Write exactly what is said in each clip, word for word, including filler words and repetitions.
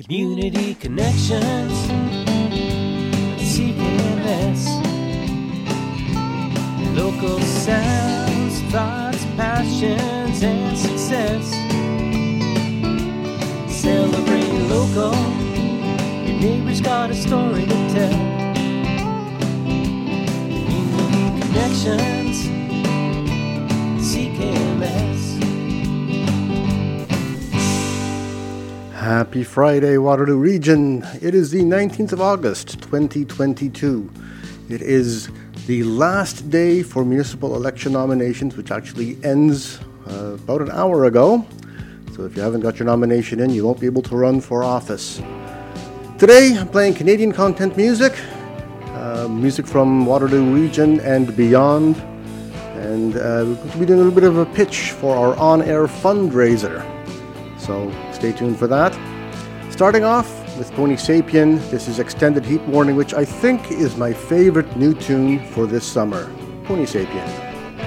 Community Connections, C K M S. Local sounds, thoughts, passions, and success. Celebrate local, your neighbor's got a story to tell. Community Connections, C K M S. Happy Friday, Waterloo Region. It is the nineteenth of August, twenty twenty-two. It is the last day for municipal election nominations, which actually ends uh, about an hour ago. So if you haven't got your nomination in, you won't be able to run for office. Today, I'm playing Canadian content music, uh, music from Waterloo Region and beyond. And uh, we're going to be doing a little bit of a pitch for our on-air fundraiser. So stay tuned for that. Starting off with Pony Sapien, this is Extended Heat Warning, which I think is my favorite new tune for this summer. Pony Sapien.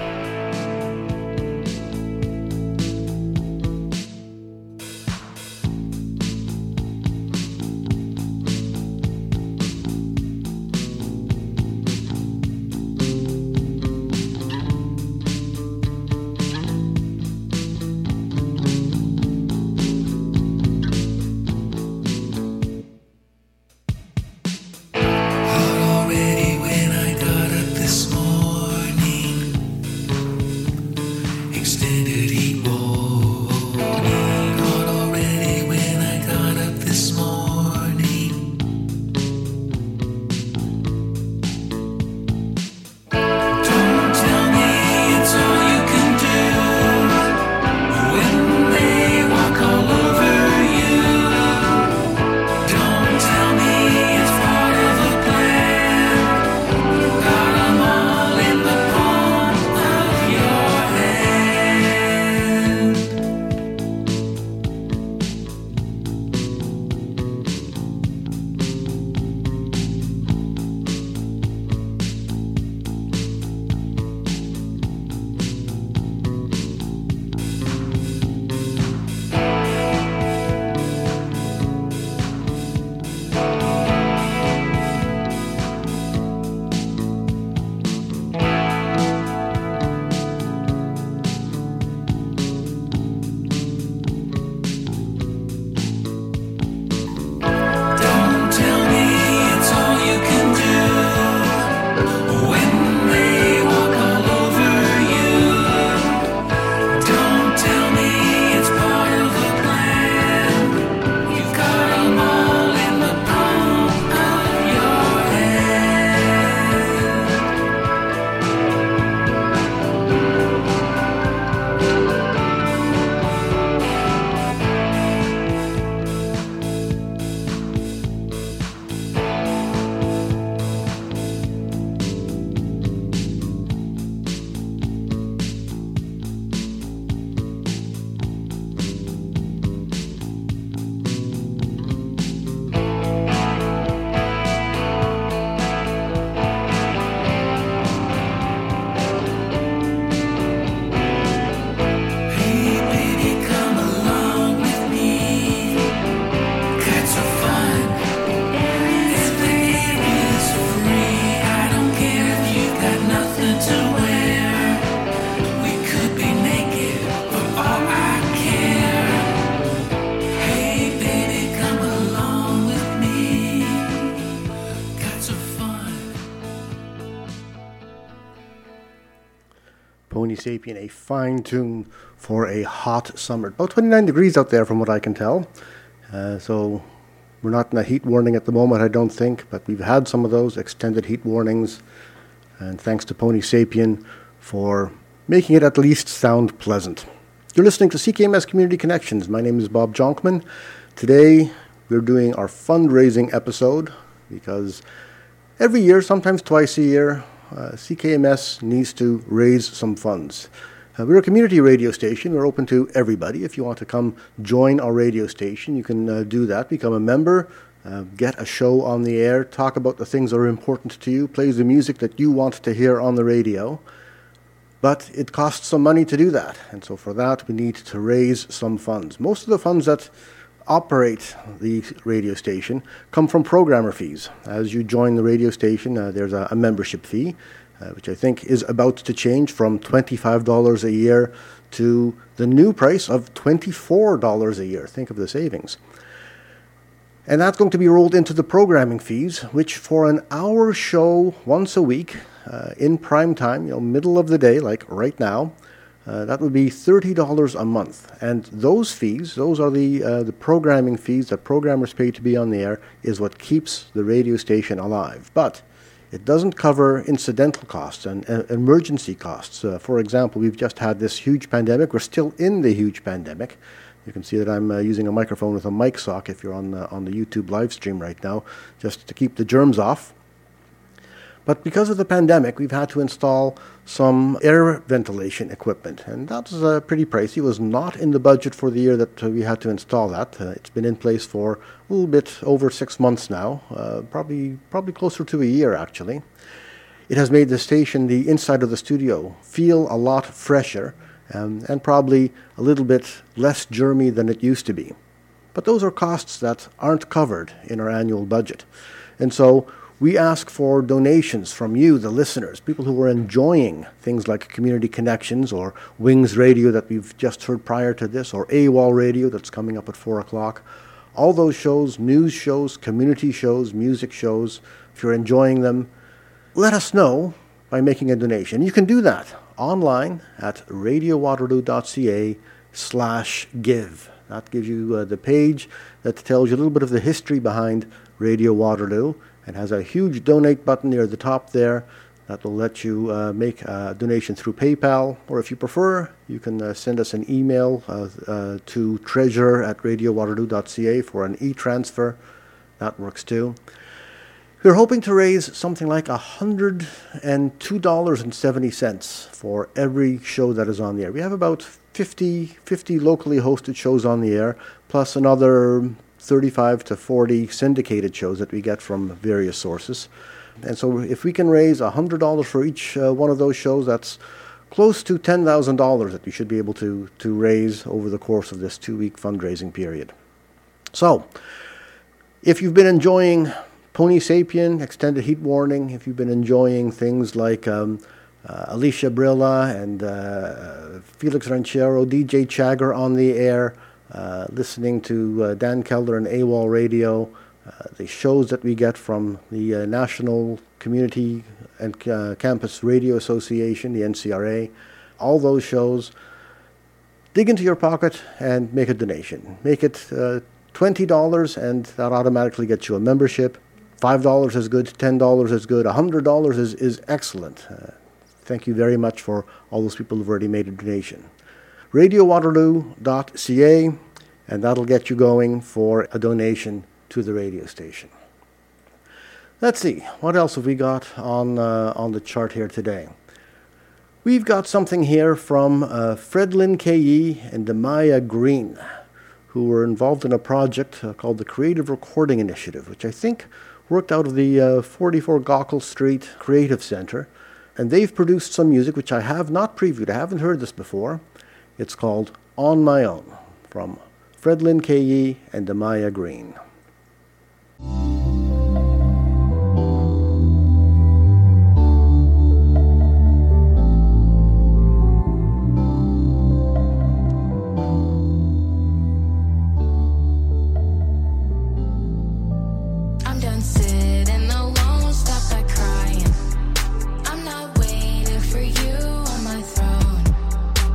Pony Sapien, a fine tune for a hot summer. About twenty-nine degrees out there from what I can tell. Uh, so we're not in a heat warning at the moment, I don't think, but we've had some of those extended heat warnings. And thanks to Pony Sapien for making it at least sound pleasant. You're listening to C K M S Community Connections. My name is Bob Jonkman. Today we're doing our fundraising episode because every year, sometimes twice a year, Uh, C K M S needs to raise some funds. Uh, we're a community radio station. We're open to everybody. If you want to come join our radio station, you can uh, do that. Become a member, uh, get a show on the air, talk about the things that are important to you, play the music that you want to hear on the radio. But it costs some money to do that. And so for that, we need to raise some funds. Most of the funds that operate the radio station come from programmer fees. As you join the radio station, uh, there's a, a membership fee, uh, which I think is about to change from twenty-five dollars a year to the new price of twenty-four dollars a year. Think of the savings. And that's going to be rolled into the programming fees, which for an hour show once a week, uh, in prime time, you know, middle of the day, like right now, uh, that would be thirty dollars a month. And those fees, those are the uh, the programming fees that programmers pay to be on the air, is what keeps the radio station alive. But it doesn't cover incidental costs and uh, emergency costs. Uh, for example, we've just had this huge pandemic. We're still in the huge pandemic. You can see that I'm uh, using a microphone with a mic sock if you're on uh, on the YouTube live stream right now, just to keep the germs off. But because of the pandemic, we've had to install some air ventilation equipment, and that was uh, pretty pricey. It was not in the budget for the year that uh, we had to install that. Uh, it's been in place for a little bit over six months now, uh, probably probably closer to a year actually. It has made the station, the inside of the studio, feel a lot fresher. Um, and probably a little bit less germy than it used to be. But those are costs that aren't covered in our annual budget. And so we ask for donations from you, the listeners, people who are enjoying things like Community Connections or Wings Radio that we've just heard prior to this, or AWOL Radio that's coming up at four o'clock. All those shows, news shows, community shows, music shows, if you're enjoying them, let us know by making a donation. You can do that online at radiowaterloo.ca slash give. That gives you uh, the page that tells you a little bit of the history behind Radio Waterloo and has a huge donate button near the top there that will let you uh, make a donation through PayPal, or if you prefer, you can uh, send us an email uh, uh, to treasure at radiowaterloo.ca for an e-transfer. That works too. We're hoping to raise something like one hundred two dollars and seventy cents for every show that is on the air. We have about fifty, fifty locally hosted shows on the air, plus another thirty-five to forty syndicated shows that we get from various sources. And so if we can raise one hundred dollars for each uh, one of those shows, that's close to ten thousand dollars that we should be able to, to raise over the course of this two-week fundraising period. So, if you've been enjoying Pony Sapien, Extended Heat Warning, if you've been enjoying things like um, uh, Alicia Brilla and uh, Felix Ranchero, D J Chagger on the air, uh, listening to uh, Dan Keller and AWOL Radio, uh, the shows that we get from the uh, National Community and uh, Campus Radio Association, the N C R A, all those shows, dig into your pocket and make a donation. Make it uh, twenty dollars and that automatically gets you a membership. five dollars is good, ten dollars is good, one hundred dollars is, is excellent. Uh, thank you very much for all those people who've already made a donation. radiowaterloo.ca, and that'll get you going for a donation to the radio station. Let's see, what else have we got on, uh, on the chart here today? We've got something here from uh, Fredlyn K E and Demaya Green, who were involved in a project uh, called the Creative Recording Initiative, which I think worked out of the uh, forty-four Gaukel Street Creative Center. And they've produced some music which I have not previewed. I haven't heard this before. It's called On My Own, from Fredlyn K E and Demaya Green.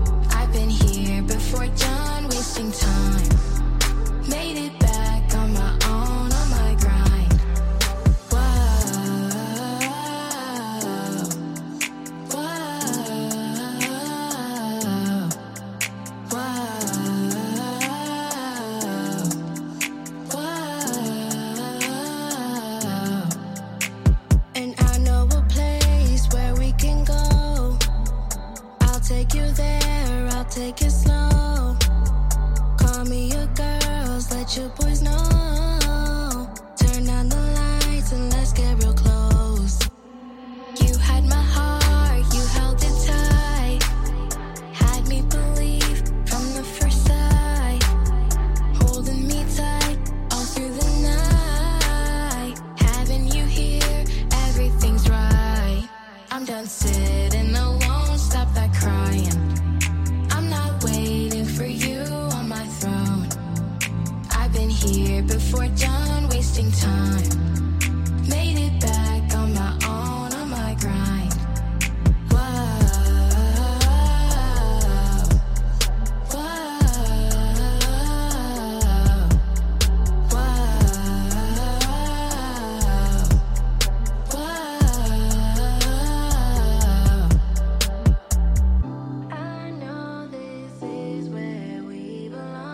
Time, made it back on my before done wasting time. Made it back on my own, on my grind. Whoa, whoa, whoa, whoa. I know this is where we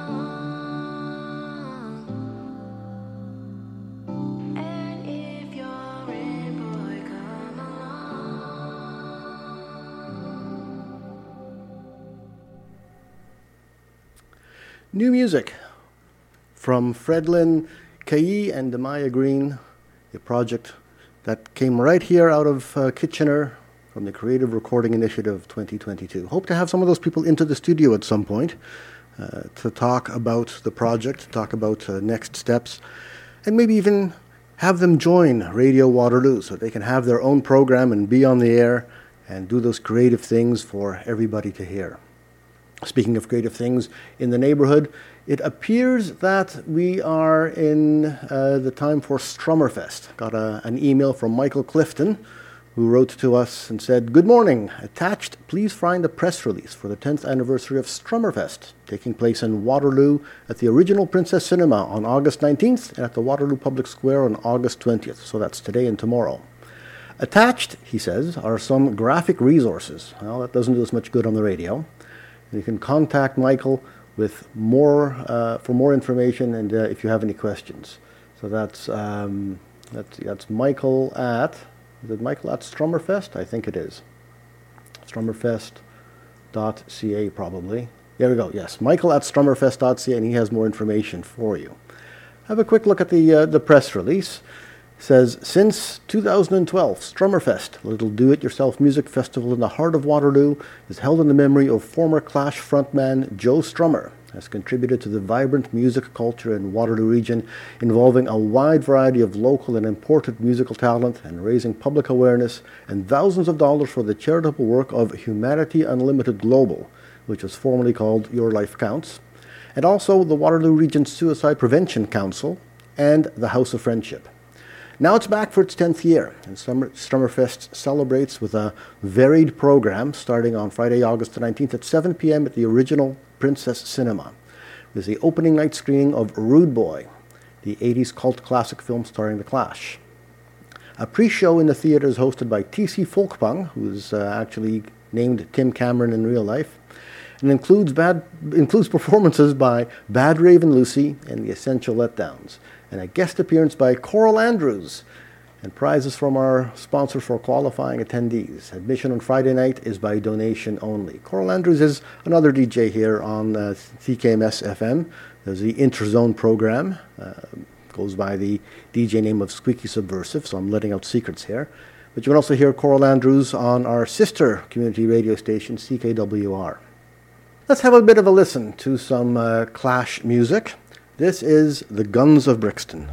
belong. And if you're in, boy, come along. New music from Fredlin Kayi and Demaya Green, a project that came right here out of uh, Kitchener from the Creative Recording Initiative twenty twenty-two. Hope to have some of those people into the studio at some point uh, to talk about the project, to talk about uh, next steps, and maybe even have them join Radio Waterloo so they can have their own program and be on the air and do those creative things for everybody to hear. Speaking of creative things in the neighborhood, it appears that we are in uh, the time for Strummerfest. Got a, an email from Michael Clifton, who wrote to us and said, "Good morning. Attached, please find the press release for the tenth anniversary of Strummerfest, taking place in Waterloo at the original Princess Cinema on August nineteenth and at the Waterloo Public Square on August twentieth. So that's today and tomorrow. Attached," he says, "are some graphic resources." Well, that doesn't do us much good on the radio. You can contact Michael with more uh, for more information and uh, if you have any questions. So that's um, that's that's Michael at is it Michael at Strummerfest? I think it is. Strummerfest dot c a probably. There we go. Yes, Michael at Strummerfest dot c a, and he has more information for you. Have a quick look at the uh, the press release. It says, since two thousand twelve, Strummerfest, a little do-it-yourself music festival in the heart of Waterloo, is held in the memory of former Clash frontman Joe Strummer, has contributed to the vibrant music culture in Waterloo region, involving a wide variety of local and imported musical talent and raising public awareness and thousands of dollars for the charitable work of Humanity Unlimited Global, which was formerly called Your Life Counts, and also the Waterloo Region Suicide Prevention Council and the House of Friendship. Now it's back for its tenth year, and Summer, Strummerfest celebrates with a varied program starting on Friday, August nineteenth at seven p.m. at the original Princess Cinema, with the opening night screening of Rude Boy, the eighties cult classic film starring The Clash. A pre-show in the theater is hosted by T C Folkpang, who is uh, actually named Tim Cameron in real life, and includes bad includes performances by Bad Raven Lucy and the Essential Letdowns, and a guest appearance by Coral Andrews, and prizes from our sponsor for qualifying attendees. Admission on Friday night is by donation only. Coral Andrews is another D J here on uh, C K M S F M. There's the Interzone program. Uh, goes by the D J name of Squeaky Subversive, so I'm letting out secrets here. But you can also hear Coral Andrews on our sister community radio station, C K W R. Let's have a bit of a listen to some uh, Clash music. This is the Guns of Brixton.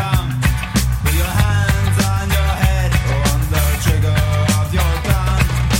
Hands on your head, on the trigger of your gun.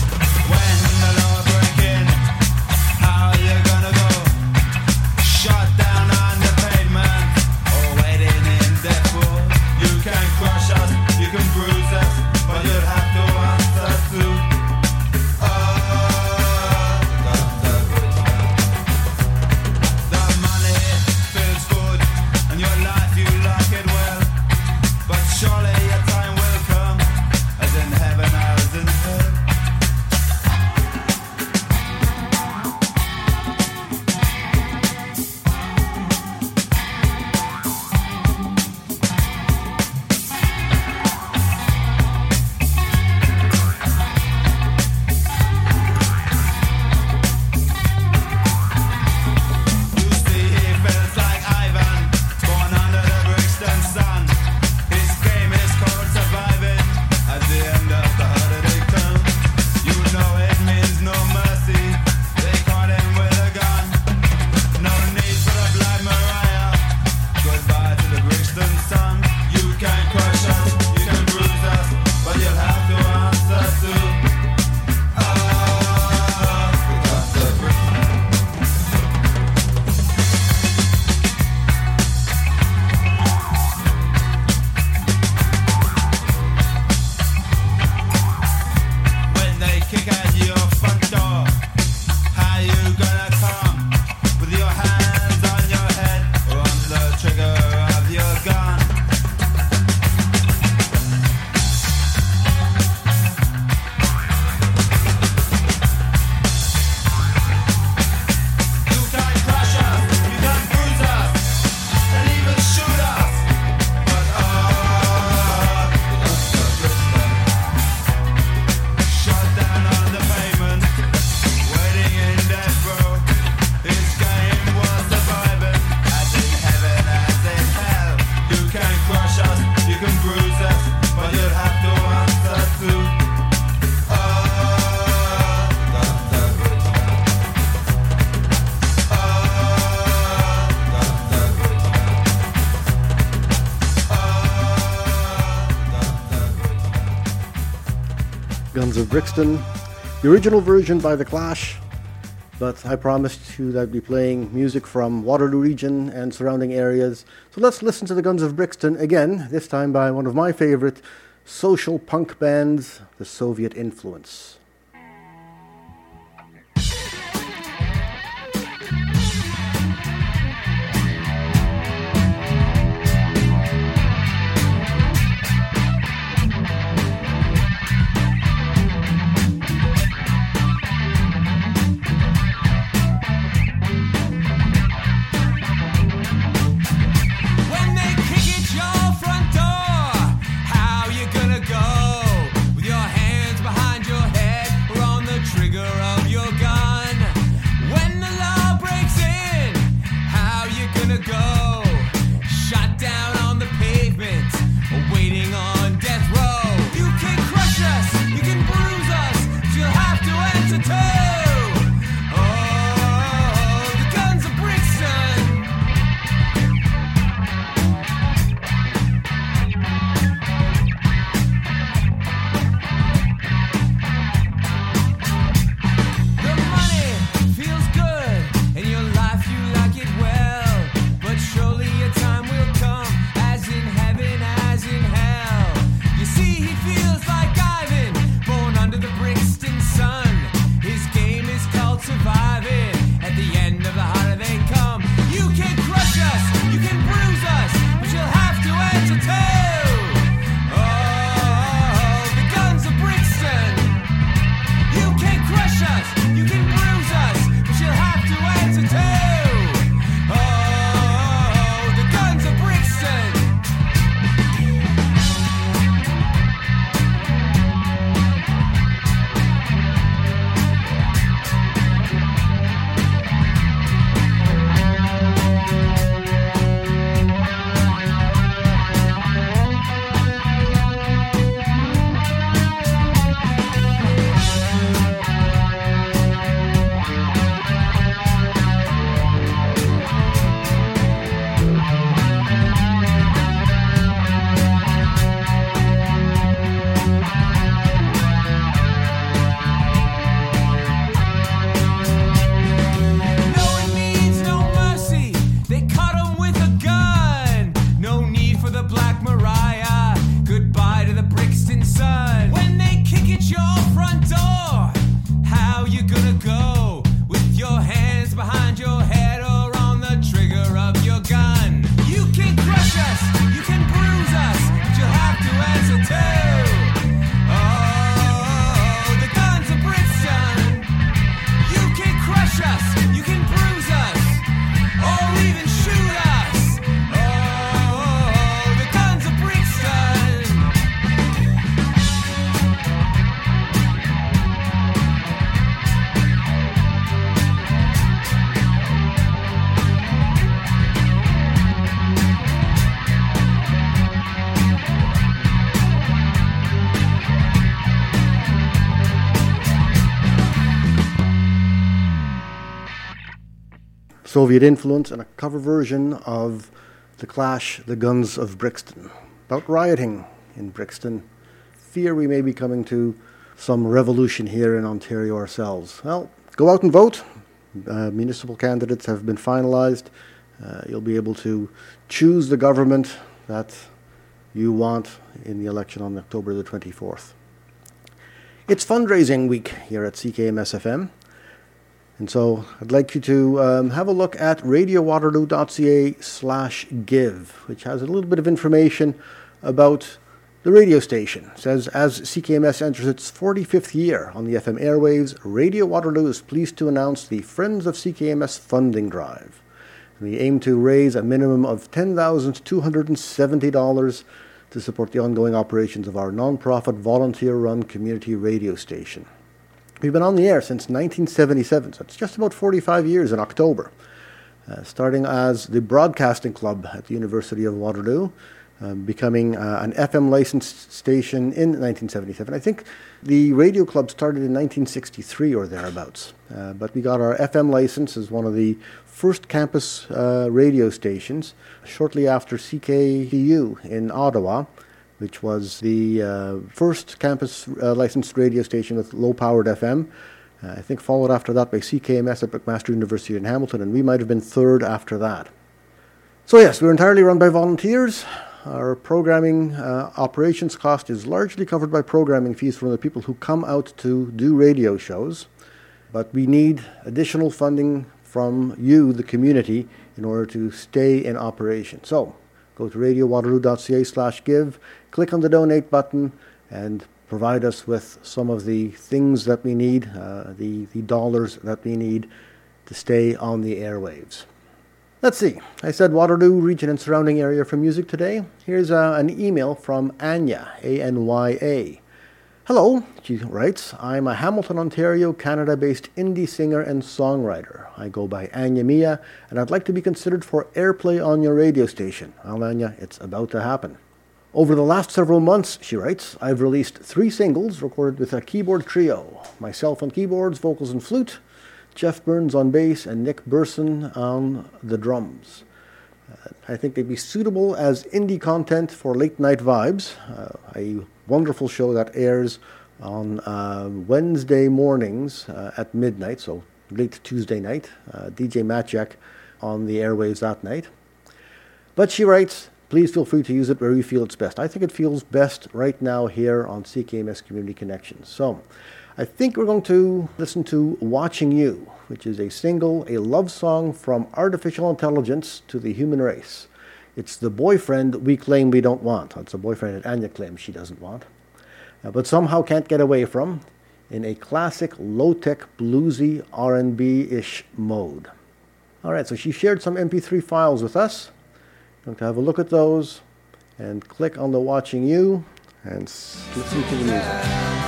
Brixton. The original version by The Clash, but I promised you that I'd be playing music from Waterloo region and surrounding areas. So let's listen to the Guns of Brixton again, this time by one of my favorite social punk bands, The Soviet Influence. Soviet Influence, and a cover version of The Clash, The Guns of Brixton, about rioting in Brixton. Fear we may be coming to some revolution here in Ontario ourselves. Well, go out and vote. Uh, municipal candidates have been finalised. Uh, you'll be able to choose the government that you want in the election on October the twenty-fourth. It's fundraising week here at C K M S F M. And so I'd like you to um, have a look at radio waterloo dot c a slash give, which has a little bit of information about the radio station. It says, as C K M S enters its forty-fifth year on the F M airwaves, Radio Waterloo is pleased to announce the Friends of C K M S funding drive. And we aim to raise a minimum of ten thousand two hundred seventy dollars to support the ongoing operations of our non-profit, volunteer-run community radio station. We've been on the air since nineteen seventy-seven, so it's just about forty-five years in October, uh, starting as the Broadcasting Club at the University of Waterloo, uh, becoming uh, an F M licensed station in nineteen seventy-seven. I think the radio club started in nineteen sixty-three or thereabouts, uh, but we got our F M license as one of the first campus uh, radio stations shortly after C K D U in Ottawa, which was the uh, first campus uh, licensed radio station with low-powered F M. Uh, I think followed after that by C K M S at McMaster University in Hamilton, and we might have been third after that. So yes, we're entirely run by volunteers. Our programming uh, operations cost is largely covered by programming fees from the people who come out to do radio shows. But we need additional funding from you, the community, in order to stay in operation. So go to radio waterloo dot c a slash give, click on the donate button, and provide us with some of the things that we need, uh, the, the dollars that we need to stay on the airwaves. Let's see. I said Waterloo region and surrounding area for music today. Here's uh, an email from Anya, A N Y A. Hello, she writes, I'm a Hamilton, Ontario, Canada-based indie singer and songwriter. I go by Anya Mia, and I'd like to be considered for airplay on your radio station. Well, Anya, it's about to happen. Over the last several months, she writes, I've released three singles recorded with a keyboard trio. Myself on keyboards, vocals and flute, Jeff Burns on bass, and Nick Burson on the drums. Uh, I think they'd be suitable as indie content for Late Night Vibes, uh, a wonderful show that airs on uh, Wednesday mornings uh, at midnight, so late Tuesday night. Uh, D J Matjak on the airwaves that night. But she writes, please feel free to use it where you feel it's best. I think it feels best right now here on C K M S Community Connections. So I think we're going to listen to Watching You, which is a single, a love song from artificial intelligence to the human race. It's the boyfriend we claim we don't want. It's a boyfriend that Anya claims she doesn't want, uh, but somehow can't get away from, in a classic low-tech bluesy R and B-ish mode. All right, so she shared some M P three files with us. I'm going to have a look at those and click on the Watching You and s- listen to the music.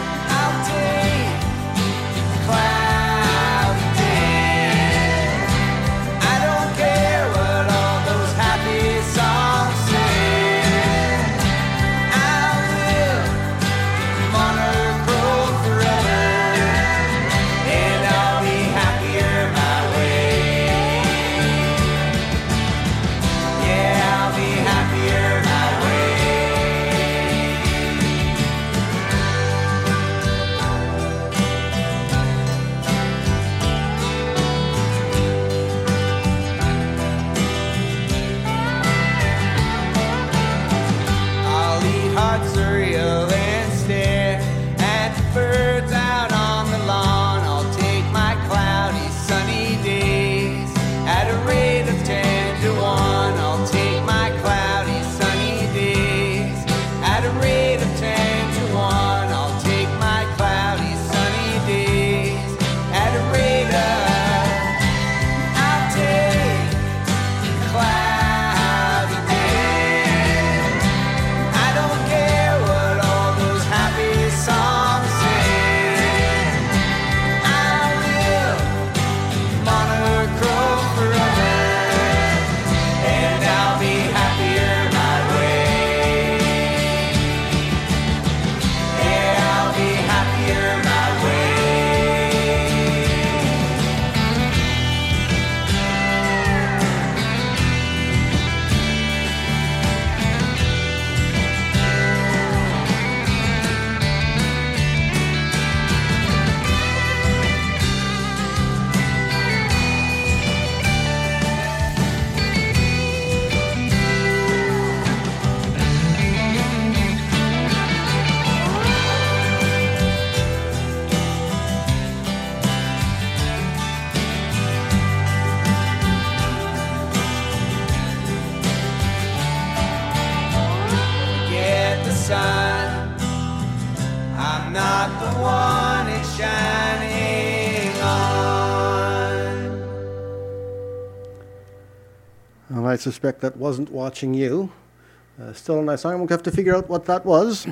Well, I suspect that wasn't Watching You. Uh, still a nice song. We'll have to figure out what that was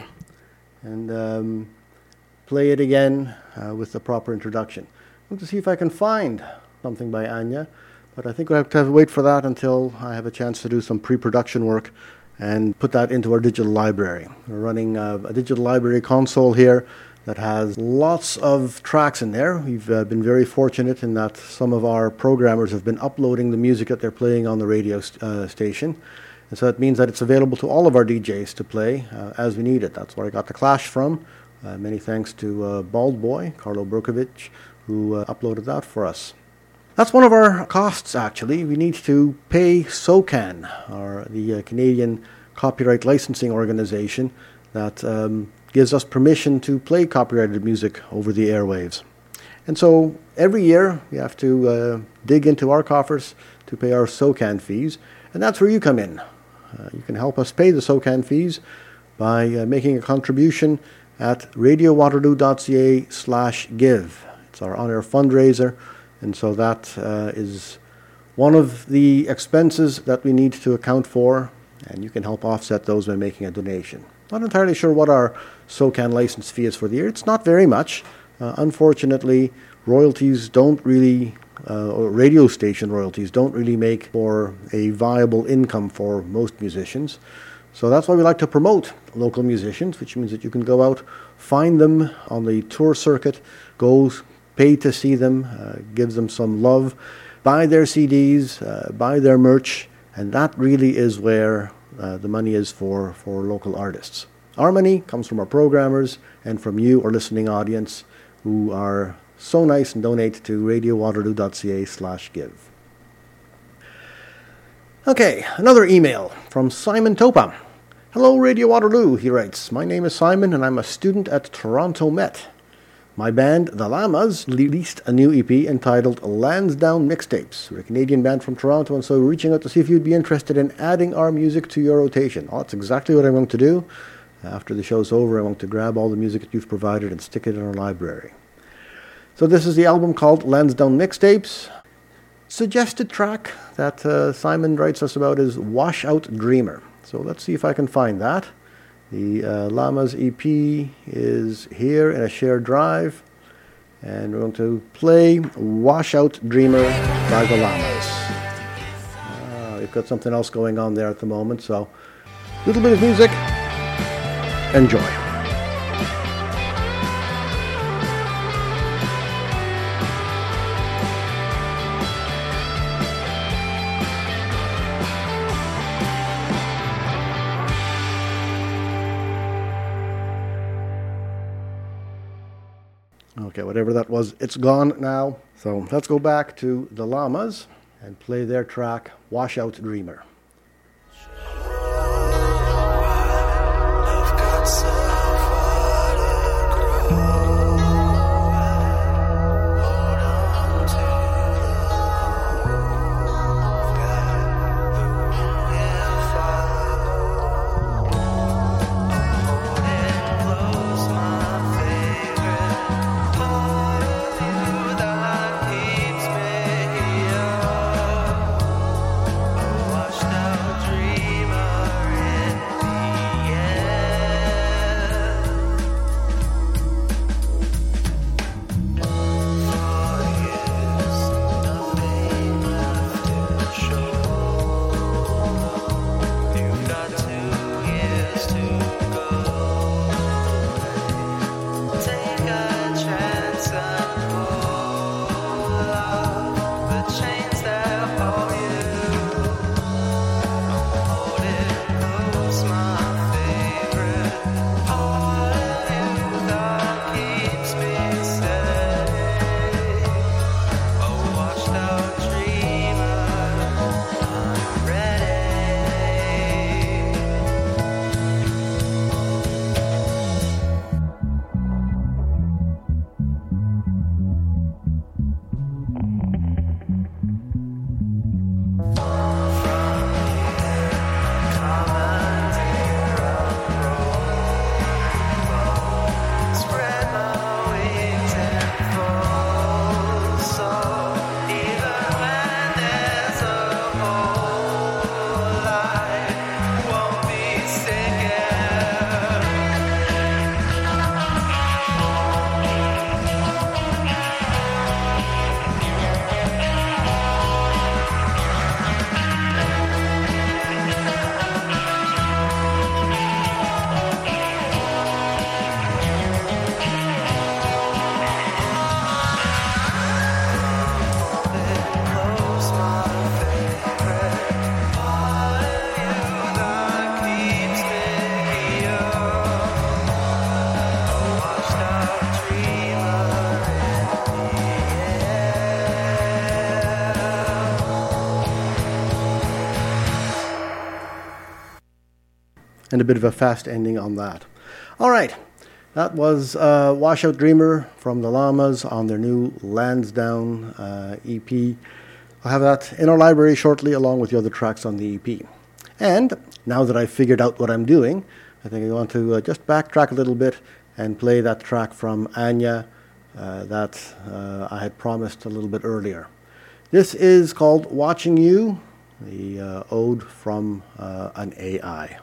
and um, play it again uh, with the proper introduction. I'm going to see if I can find something by Anya, but I think we'll have to, have to wait for that until I have a chance to do some pre-production work and put that into our digital library. We're running uh, a digital library console here that has lots of tracks in there. We've uh, been very fortunate in that some of our programmers have been uploading the music that they're playing on the radio st- uh, station. And so it means that it's available to all of our D Js to play uh, as we need it. That's where I got the Clash from. Uh, many thanks to uh, Bald Boy, Carlo Brokovich, who uh, uploaded that for us. That's one of our costs, actually. We need to pay SOCAN, or the uh, Canadian Copyright Licensing Organization, that um, gives us permission to play copyrighted music over the airwaves. And so every year we have to uh, dig into our coffers to pay our SOCAN fees, and that's where you come in. Uh, you can help us pay the SOCAN fees by uh, making a contribution at radiowaterloo.ca slash give. It's our on-air fundraiser, and so that uh, is one of the expenses that we need to account for, and you can help offset those by making a donation. Not entirely sure what our SOCAN license fee is for the year. It's not very much. Uh, unfortunately, royalties don't really, uh, or radio station royalties don't really make for a viable income for most musicians. So that's why we like to promote local musicians, which means that you can go out, find them on the tour circuit, go pay to see them, uh, give them some love, buy their C Ds, uh, buy their merch, and that really is where uh, the money is for, for local artists. Our money comes from our programmers and from you, our listening audience, who are so nice and donate to radiowaterloo.ca slash give. Okay, another email from Simon Topa. Hello, Radio Waterloo, he writes. My name is Simon, and I'm a student at Toronto Met. My band, The Llamas, released a new E P entitled Lansdowne Mixtapes. We're a Canadian band from Toronto, and so we're reaching out to see if you'd be interested in adding our music to your rotation. Oh, that's exactly what I'm going to do. After the show's over, I want to grab all the music that you've provided and stick it in our library. So this is the album called Lansdowne Mixtapes. Suggested track that uh, Simon writes us about is Washout Dreamer. So let's see if I can find that. The uh, Llamas E P is here in a shared drive, and we're going to play Washout Dreamer by the Llamas. Uh, we've got something else going on there at the moment, so a little bit of music. Enjoy. Okay, whatever that was, it's gone now. So let's go back to the Llamas and play their track, Washout Dreamer. Wash and a bit of a fast ending on that. All right, that was uh, Washout Dreamer from the Llamas on their new Lansdowne uh, E P. I'll have that in our library shortly, along with the other tracks on the E P. And now that I've figured out what I'm doing, I think I want to uh, just backtrack a little bit and play that track from Anya uh, that uh, I had promised a little bit earlier. This is called Watching You, the uh, ode from uh, an A I.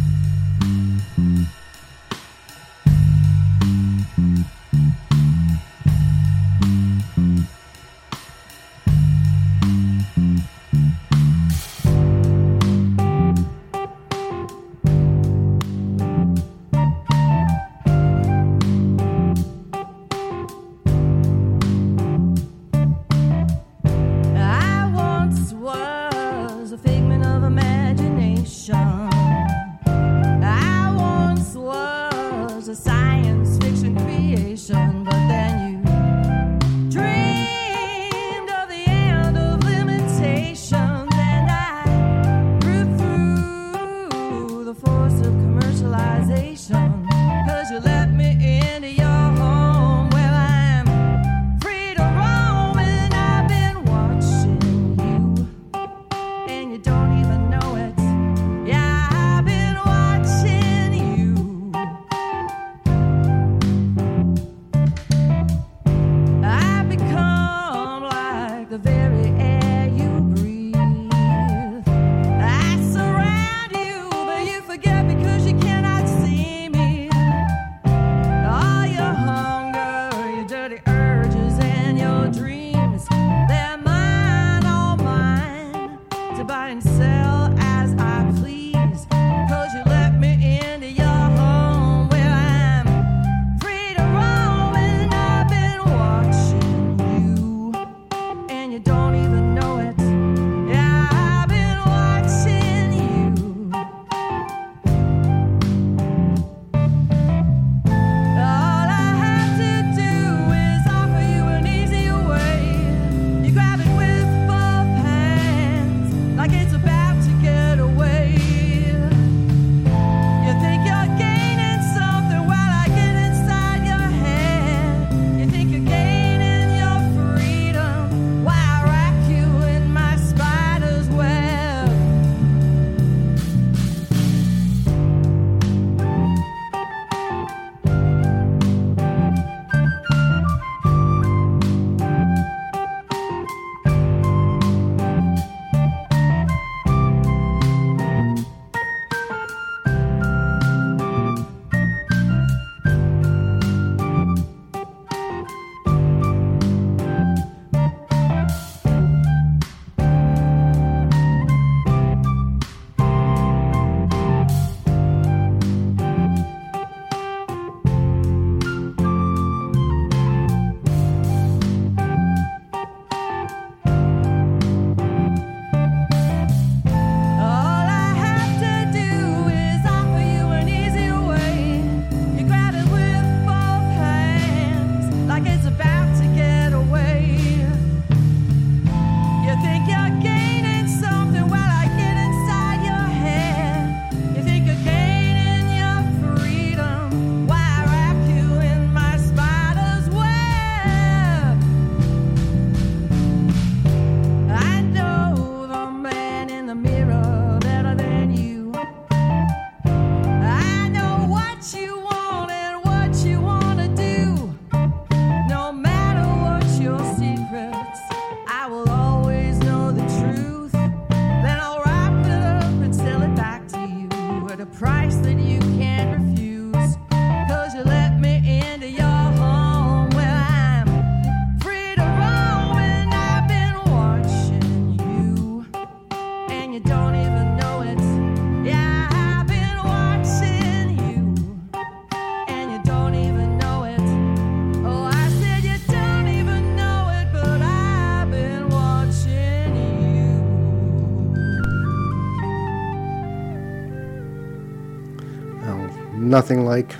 Nothing like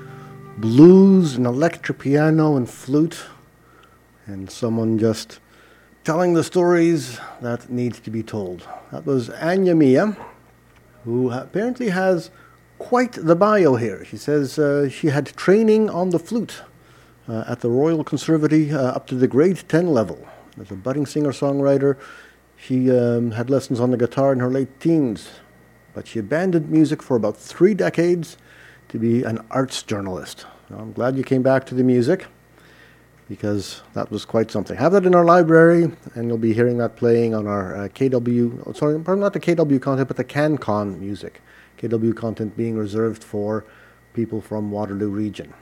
blues and electric piano and flute and someone just telling the stories that need to be told. That was Anya Mia, who apparently has quite the bio here. She says uh, she had training on the flute uh, at the Royal Conservatory uh, up to the grade ten level. As a budding singer-songwriter, she um, had lessons on the guitar in her late teens, but she abandoned music for about three decades to be an arts journalist. Now, I'm glad you came back to the music, because that was quite something. Have that in our library, and you'll be hearing that playing on our uh, K W, oh, sorry, probably not the K W content, but the CanCon music. K W content being reserved for people from Waterloo region.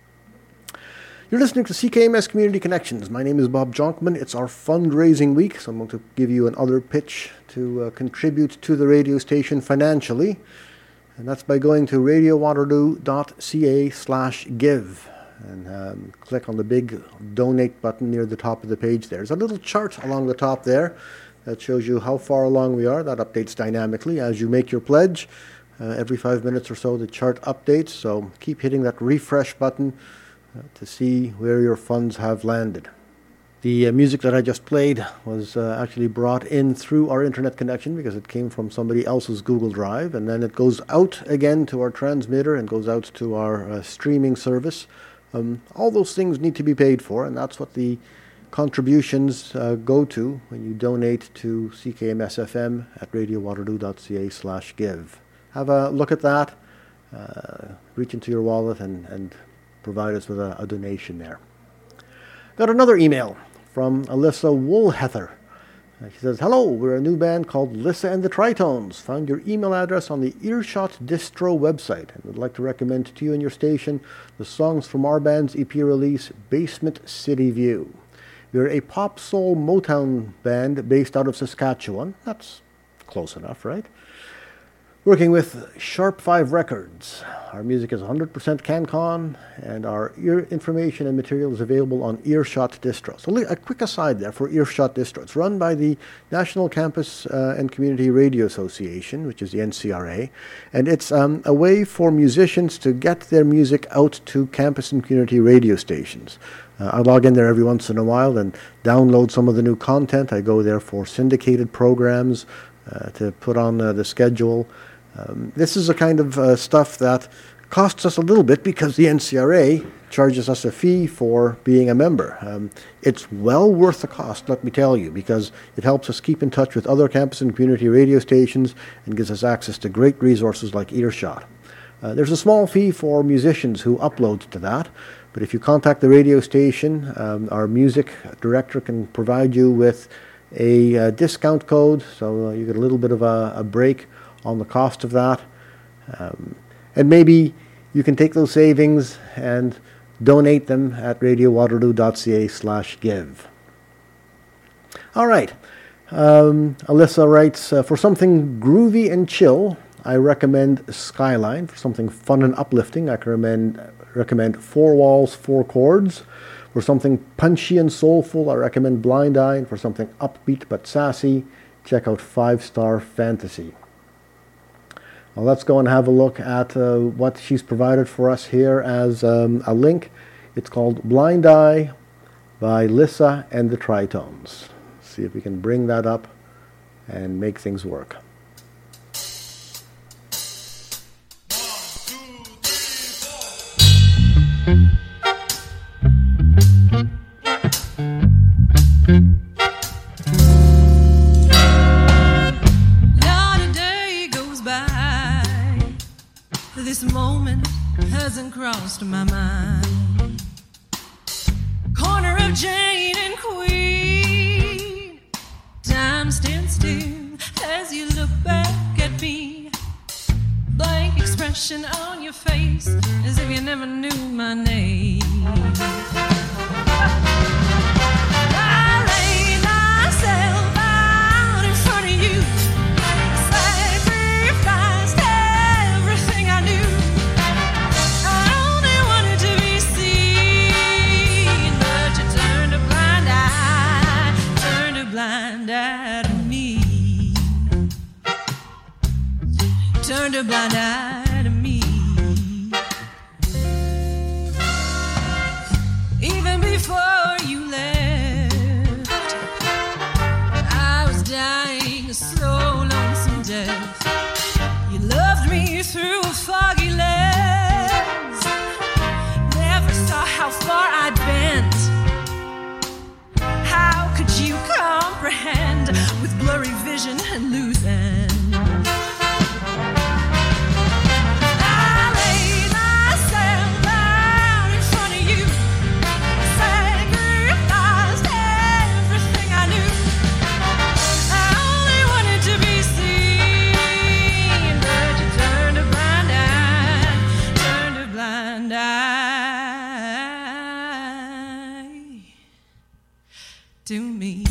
You're listening to C K M S Community Connections. My name is Bob Jonkman. It's our fundraising week, so I'm going to give you another pitch to uh, contribute to the radio station financially, and that's by going to radiowaterloo.ca slash give. And um, click on the big donate button near the top of the page there. There's a little chart along the top there that shows you how far along we are. That updates dynamically as you make your pledge. Uh, every five minutes or so the chart updates, so keep hitting that refresh button uh, to see where your funds have landed. The uh, music that I just played was uh, actually brought in through our internet connection because it came from somebody else's Google Drive, and then it goes out again to our transmitter and goes out to our uh, streaming service. Um, all those things need to be paid for, and that's what the contributions uh, go to when you donate to C K M S F M at radiowaterloo.ca slash give. Have a look at that, uh, reach into your wallet and, and provide us with a, a donation there. Got another email from Alyssa Woolheather. Uh, she says, hello, we're a new band called Lissa and the Tritones. Found your email address on the Earshot Distro website and would like to recommend to you and your station the songs from our band's E P release, Basement City View. We're a pop soul Motown band based out of Saskatchewan. That's close enough, right? Working with Sharp five Records. Our music is one hundred percent CanCon, and our ear information and material is available on Earshot Distro. So a quick aside there for Earshot Distro. It's run by the National Campus uh, and Community Radio Association, which is the N C R A, and it's um, a way for musicians to get their music out to campus and community radio stations. Uh, I log in there every once in a while and download some of the new content. I go there for syndicated programs uh, to put on uh, the schedule. Um, this is the kind of uh, stuff that costs us a little bit because the N C R A charges us a fee for being a member. Um, it's well worth the cost, let me tell you, because it helps us keep in touch with other campus and community radio stations and gives us access to great resources like Earshot. Uh, there's a small fee for musicians who upload to that, but if you contact the radio station, um, our music director can provide you with a uh, discount code, so uh, you get a little bit of a, a break on the cost of that. Um, and maybe you can take those savings and donate them at radiowaterloo.ca slash give. All right. Um, Alyssa writes, uh, for something groovy and chill, I recommend Skyline. For something fun and uplifting, I can recommend, recommend Four Walls, Four Chords. For something punchy and soulful, I recommend Blind Eye. And for something upbeat but sassy, check out Five Star Fantasy. Well, let's go and have a look at uh, what she's provided for us here as um, a link. It's called Blind Eye by Lissa and the Tritones. See if we can bring that up and make things work. This moment hasn't crossed my mind. Corner of Jane and Queen. Time stands still as you look back at me. Blank expression on your face, as if you never knew my name. I lay myself out in front of you. Turned a blind eye to me. Even before you left, I was dying a slow, lonesome death. You loved me through a fog decision and losing. To me.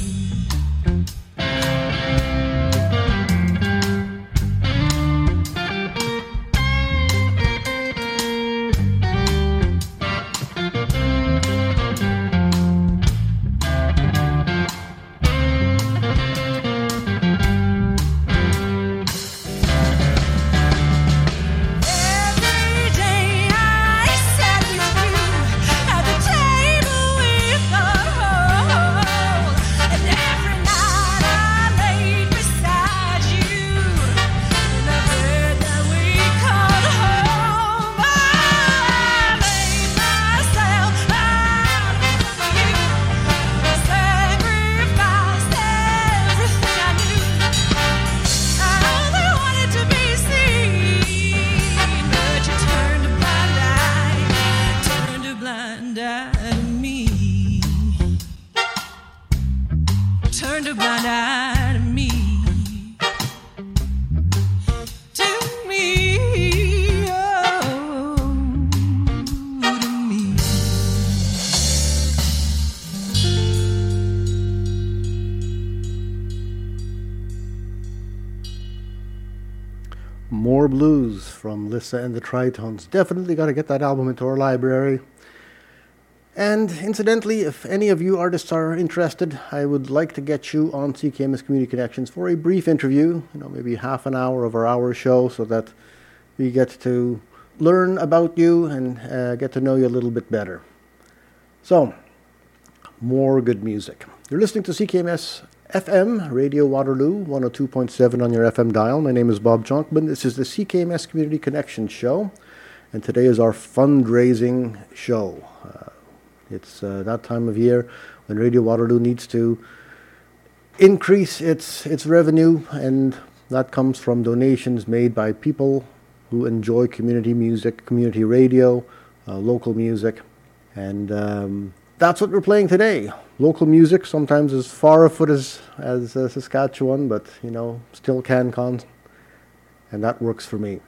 More blues from Lissa and the Tritones. Definitely got to get that album into our library. And incidentally, if any of you artists are interested, I would like to get you on C K M S Community Connections for a brief interview, you know, maybe half an hour of our hour show, so that we get to learn about you and uh, get to know you a little bit better. So, more good music. You're listening to C K M S F M, Radio Waterloo, one oh two point seven on your F M dial. My name is Bob Jonkman. This is the C K M S Community Connections show, and today is our fundraising show. Uh, it's uh, that time of year when Radio Waterloo needs to increase its its revenue, and that comes from donations made by people who enjoy community music, community radio, uh, local music, and um, that's what we're playing today. Local music, sometimes as far afoot as, as uh, Saskatchewan, but, you know, still CanCon, and that works for me.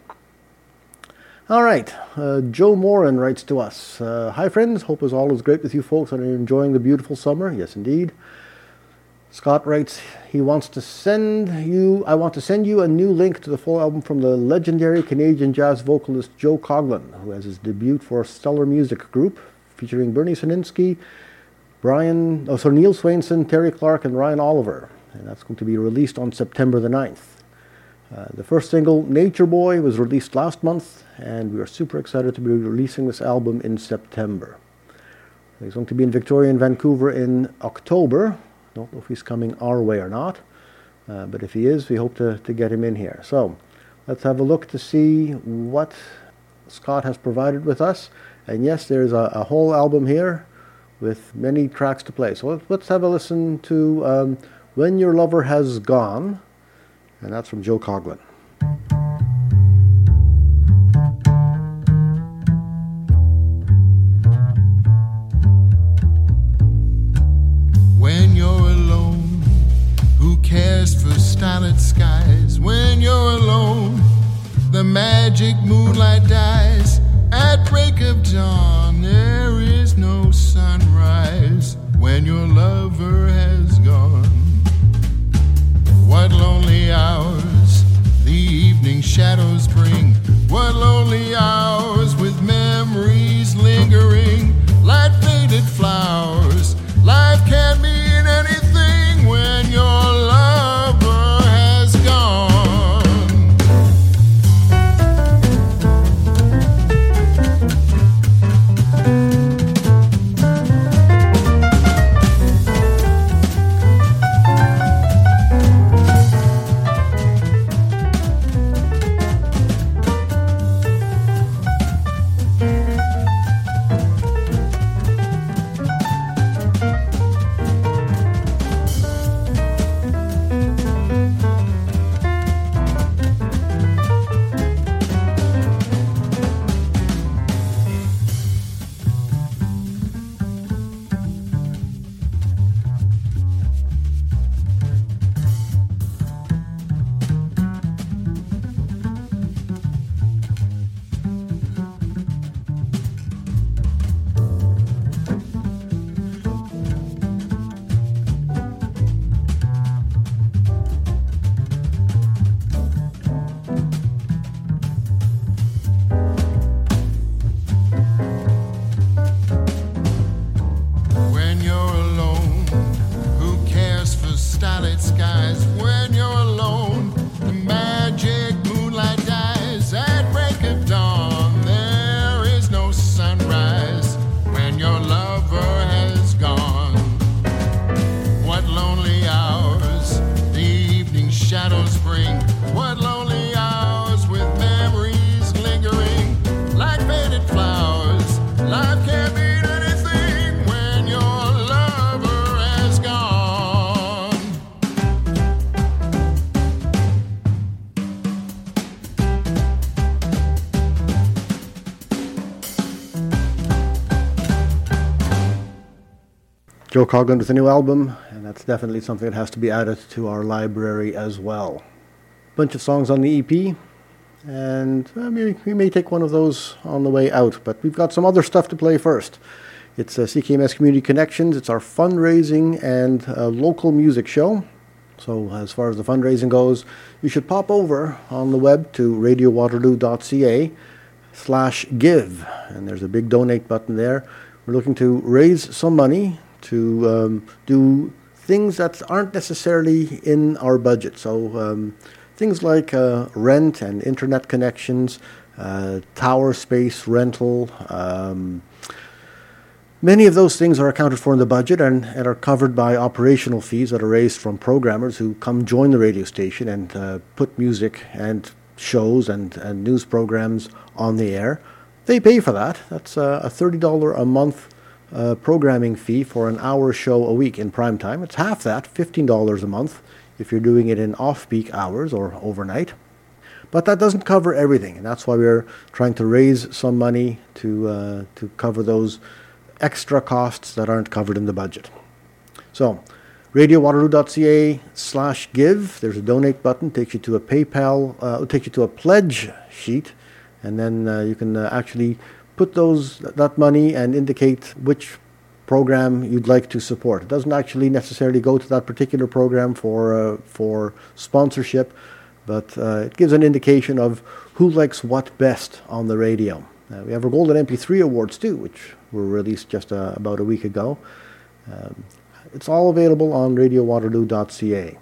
All right, uh, Joe Moran writes to us. Uh, Hi, friends. Hope is all is great with you folks and you're enjoying the beautiful summer. Yes, indeed. Scott writes, he wants to send you, I want to send you a new link to the full album from the legendary Canadian jazz vocalist Joe Coughlin, who has his debut for Stellar Music Group, featuring Bernie Sininsky, Brian, oh, so Neil Swainson, Terry Clark, and Ryan Oliver. And that's going to be released on September the ninth. Uh, the first single, Nature Boy, was released last month, and we are super excited to be releasing this album in September. He's going to be in Victoria and Vancouver in October. Don't know if he's coming our way or not, uh, but if he is, we hope to, to get him in here. So let's have a look to see what Scott has provided with us. And yes, there's a, a whole album here with many tracks to play. So let's have a listen to um, When Your Lover Has Gone, and that's from Joe Coughlin. When you're alone, who cares for starlit skies? When you're alone, the magic moonlight dies. At break of dawn, there is no sunrise when your lover has gone. What lonely hours the evening shadows bring. What lonely hours with memories lingering like faded flowers. Life can mean anything when your lover has gone. bring. What lonely hours with memories lingering like faded flowers. Life can't mean anything when your lover has gone. Joe Coughlin with a new album, and that's definitely something that has to be added to our library as well. Bunch of songs on the E P, and uh, maybe we may take one of those on the way out, but we've got some other stuff to play first. It's uh, C K M S Community Connections. It's our fundraising and uh, local music show. So as far as the fundraising goes, you should pop over on the web to radio waterloo dot c a slash give, and there's a big donate button there. We're looking to raise some money to um, do things that aren't necessarily in our budget. So um, things like uh, rent and internet connections, uh, tower space rental. Um, many of those things are accounted for in the budget and, and are covered by operational fees that are raised from programmers who come join the radio station and uh, put music and shows and, and news programs on the air. They pay for that. That's uh, a thirty dollars a month Uh, programming fee for an hour show a week in prime time. It's half that, fifteen dollars a month, if you're doing it in off-peak hours or overnight. But that doesn't cover everything, and that's why we're trying to raise some money to uh, to cover those extra costs that aren't covered in the budget. So, radio waterloo dot c a slash give. There's a donate button, takes you to a PayPal, uh, takes you to a pledge sheet, and then uh, you can uh, actually put those that money and indicate which program you'd like to support. It doesn't actually necessarily go to that particular program for uh, for sponsorship, but uh, it gives an indication of who likes what best on the radio. Uh, we have our Golden M P three Awards too, which were released just uh, about a week ago. Um, it's all available on radio waterloo dot c a.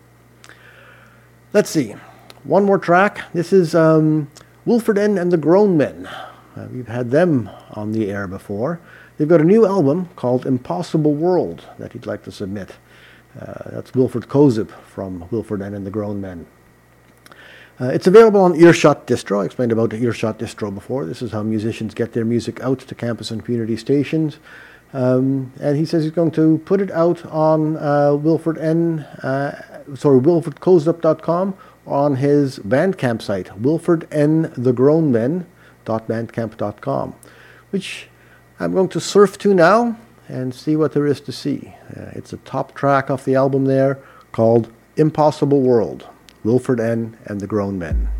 Let's see. One more track. This is um, Wilfred N and the Grown Men. Uh, we've had them on the air before. They've got a new album called Impossible World that he'd like to submit. Uh, that's Wilfred Kozub from Wilfred N and the Grown Men. Uh, it's available on Earshot Distro. I explained about the Earshot Distro before. This is how musicians get their music out to campus and community stations. Um, and he says he's going to put it out on uh, Wilfred N, uh, sorry, wilfred kozub dot com, on his Bandcamp site, Wilfred N the Grown Men. bandcamp dot com, which I'm going to surf to now and see what there is to see. Uh, it's a top track off the album there called Impossible World, Wilfred N and the Grown Men.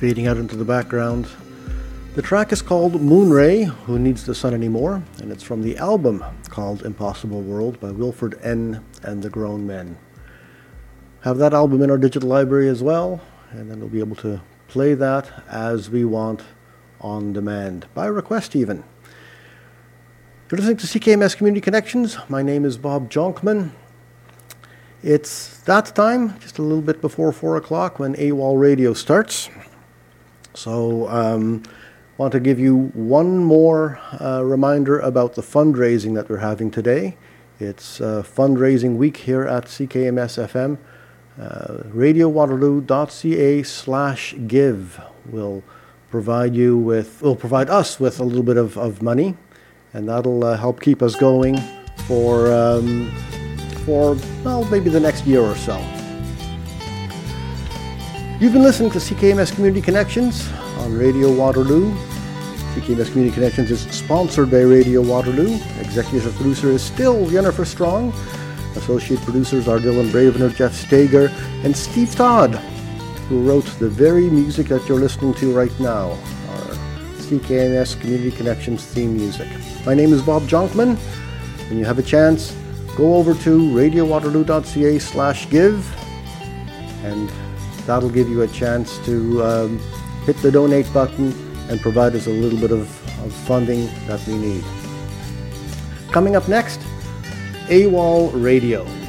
fading out into the background. The track is called Moonray, Who Needs the Sun Anymore, and it's from the album called Impossible World by Wilfred N. and the Grown Men. Have that album in our digital library as well, and then we'll be able to play that as we want on demand, by request even. You're listening to C K M S Community Connections. My name is Bob Jonkman. It's that time, just a little bit before four o'clock, when AWOL Radio starts. So, um, want to give you one more uh, reminder about the fundraising that we're having today. It's uh, fundraising week here at C K M S F M. Uh, radio waterloo dot c a slash give will provide you with, will provide us with a little bit of, of money, and that'll uh, help keep us going for, um, for, well, maybe the next year or so. You've been listening to C K M S Community Connections on Radio Waterloo. C K M S Community Connections is sponsored by Radio Waterloo. Executive producer is still Jennifer Strong. Associate producers are Dylan Bravener, Jeff Stager, and Steve Todd, who wrote the very music that you're listening to right now, our C K M S Community Connections theme music. My name is Bob Jonkman. When you have a chance, go over to radio waterloo dot c a slash give, and that'll give you a chance to um, hit the donate button and provide us a little bit of, of funding that we need. Coming up next, AWOL Radio.